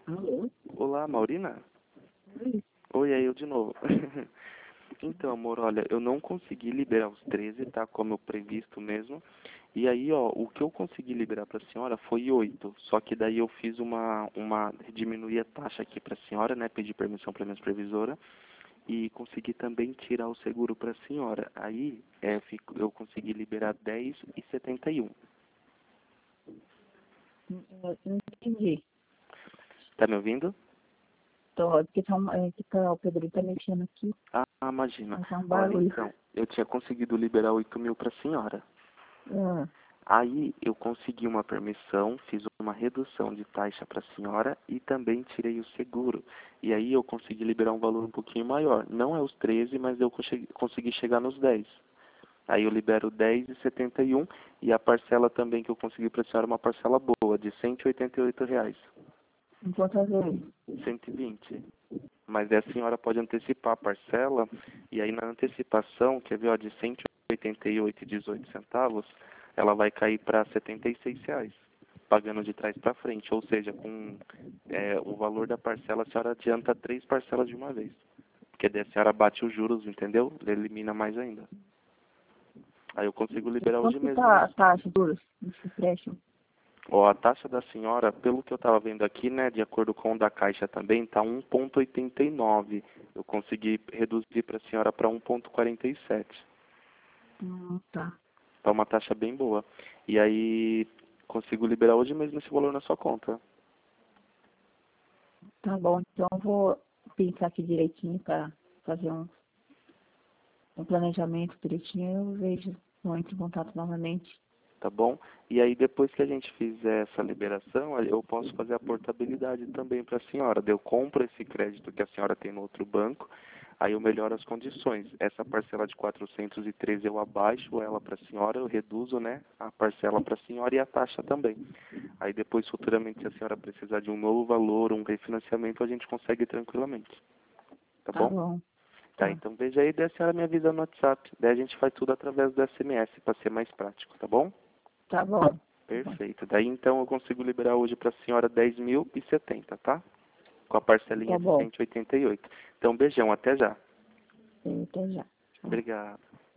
Alô? Olá, Maurina? Oi. Oi, é eu de novo. Então, amor, olha, eu não consegui liberar os 13, tá? Como eu previsto mesmo. E aí, ó, o que eu consegui liberar pra senhora foi 8. Só que daí eu fiz diminuir a taxa aqui pra senhora, né? Pedi permissão pra minha supervisora. E consegui também tirar o seguro pra senhora. Aí, eu consegui liberar 10,71. Não entendi. Tá me ouvindo? Porque o Pedro tá mexendo aqui, Ah, imagina. mas tá um Olha, barulho. então, eu tinha conseguido liberar 8.000 pra senhora. Ah, Aí eu consegui uma permissão, fiz uma redução de taxa para a senhora e também tirei o seguro. E aí eu consegui liberar um valor um pouquinho maior. Não é os 13, mas eu consegui chegar nos 10. Aí eu libero 10,71 e a parcela também que eu consegui para a senhora é uma parcela boa, de R$ 188. enquanto às vezes. 120. Mas aí a senhora pode antecipar a parcela e aí na antecipação, quer ver, ó, de 188,18 centavos, ela vai cair para R$ 76, pagando de trás para frente, ou seja, com o valor da parcela a senhora adianta 3 parcelas de uma vez, porque daí a senhora bate os juros, entendeu? Elimina mais ainda. Aí eu consigo liberar hoje Quanto que mesmo tá a isso. taxa de juros desse empréstimo? Ó, a taxa da senhora, pelo que eu estava vendo aqui, né, de acordo com o da Caixa também, tá 1,89. Eu consegui reduzir para a senhora para 1,47. Tá. Tá uma taxa bem boa. E aí consigo liberar hoje mesmo esse valor na sua conta. Tá bom, então eu vou pensar aqui direitinho pra fazer um planejamento direitinho. Eu vejo, eu entro em contato novamente. Tá bom? E aí depois que a gente fizer essa liberação, eu posso fazer a portabilidade também para a senhora. Daí eu compro esse crédito que a senhora tem no outro banco, aí eu melhoro as condições. Essa parcela de 413 eu abaixo ela para a senhora, eu reduzo, né, a parcela para a senhora e a taxa também. Aí depois, futuramente, se a senhora precisar de um novo valor, um refinanciamento, a gente consegue tranquilamente. Tá Tá bom? bom. Tá, Tá. então veja aí, daí a senhora me avisa no WhatsApp. Daí a gente faz tudo através do SMS para ser mais prático, tá bom? Tá bom. Tá bom. Perfeito. Daí então eu consigo liberar hoje para a senhora 10.070, tá? Com a parcelinha Tá de bom. 188. Então beijão, até já. Até já. Tchau. Obrigado.